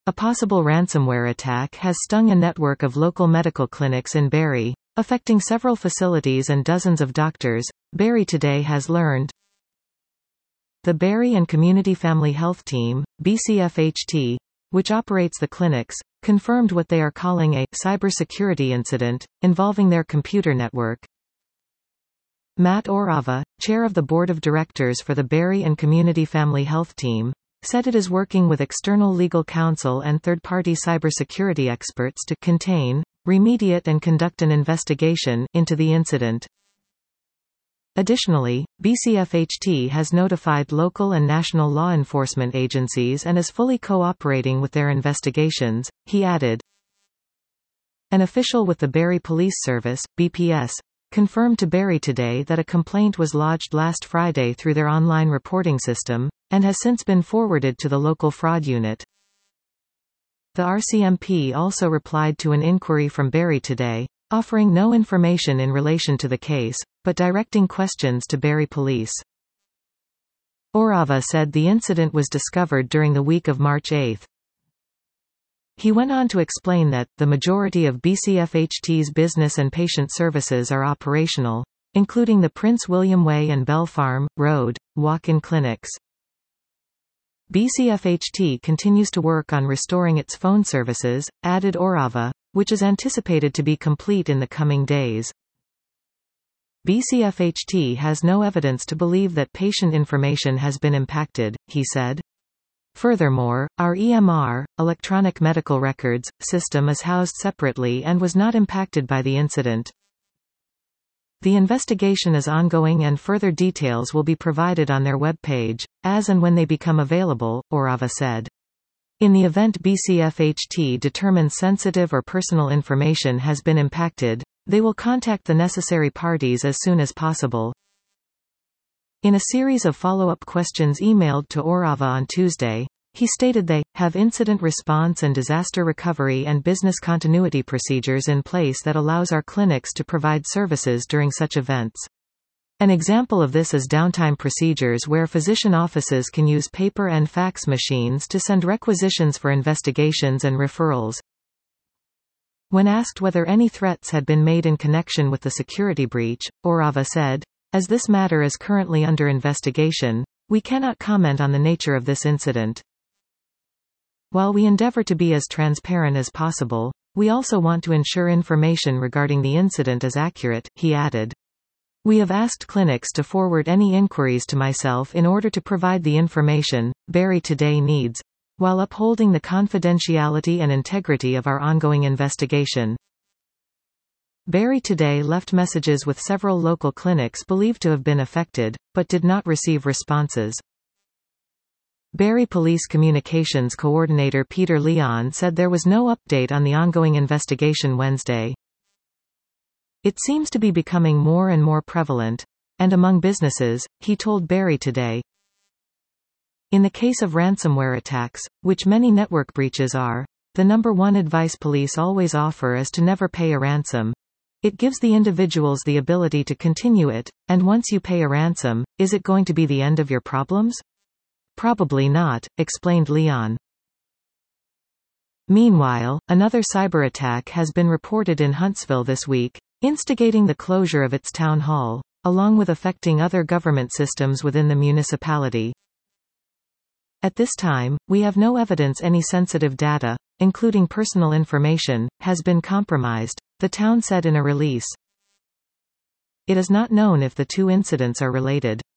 A possible ransomware attack has stung a network of local medical clinics in Barrie, affecting several facilities and dozens of doctors, Barrie Today has learned. The Barrie and Community Family Health Team, BCFHT, which operates the clinics, confirmed what they are calling a cybersecurity incident involving their computer network. Matt Orava, chair of the board of directors for the Barrie and Community Family Health Team, said it is working with external legal counsel and third-party cybersecurity experts to contain, remediate and conduct an investigation into the incident. Additionally, BCFHT has notified local and national law enforcement agencies and is fully cooperating with their investigations, he added. An official with the Barrie Police Service, BPS, confirmed to Barrie Today that a complaint was lodged last Friday through their online reporting system, and has since been forwarded to the local fraud unit. The RCMP also replied to an inquiry from Barrie Today, offering no information in relation to the case, but directing questions to Barrie Police. Orava said the incident was discovered during the week of March 8. He went on to explain that, the majority of BCFHT's business and patient services are operational, including the Prince William Way and Bell Farm Road walk-in clinics. BCFHT continues to work on restoring its phone services, added Orava, which is anticipated to be complete in the coming days. BCFHT has no evidence to believe that patient information has been impacted, he said. Furthermore, our EMR, electronic medical records, system is housed separately and was not impacted by the incident. The investigation is ongoing and further details will be provided on their web page, as and when they become available, Orava said. In the event BCFHT determines sensitive or personal information has been impacted, they will contact the necessary parties as soon as possible. In a series of follow-up questions emailed to Orava on Tuesday, he stated they have incident response and disaster recovery and business continuity procedures in place that allows our clinics to provide services during such events. An example of this is downtime procedures where physician offices can use paper and fax machines to send requisitions for investigations and referrals. When asked whether any threats had been made in connection with the security breach, Orava said, "As this matter is currently under investigation, we cannot comment on the nature of this incident. While we endeavor to be as transparent as possible, we also want to ensure information regarding the incident is accurate," he added. "We have asked clinics to forward any inquiries to myself in order to provide the information Barrie Today needs, while upholding the confidentiality and integrity of our ongoing investigation." Barrie Today left messages with several local clinics believed to have been affected, but did not receive responses. Barrie Police Communications Coordinator Peter Leon said there was no update on the ongoing investigation Wednesday. "It seems to be becoming more and more prevalent, and among businesses," he told Barrie Today. "In the case of ransomware attacks, which many network breaches are, the number one advice police always offer is to never pay a ransom. It gives the individuals the ability to continue it, and once you pay a ransom, is it going to be the end of your problems? Probably not," explained Leon. Meanwhile, another cyber attack has been reported in Huntsville this week, instigating the closure of its town hall, along with affecting other government systems within the municipality. "At this time, we have no evidence any sensitive data, including personal information, has been compromised," the town said in a release. It is not known if the two incidents are related.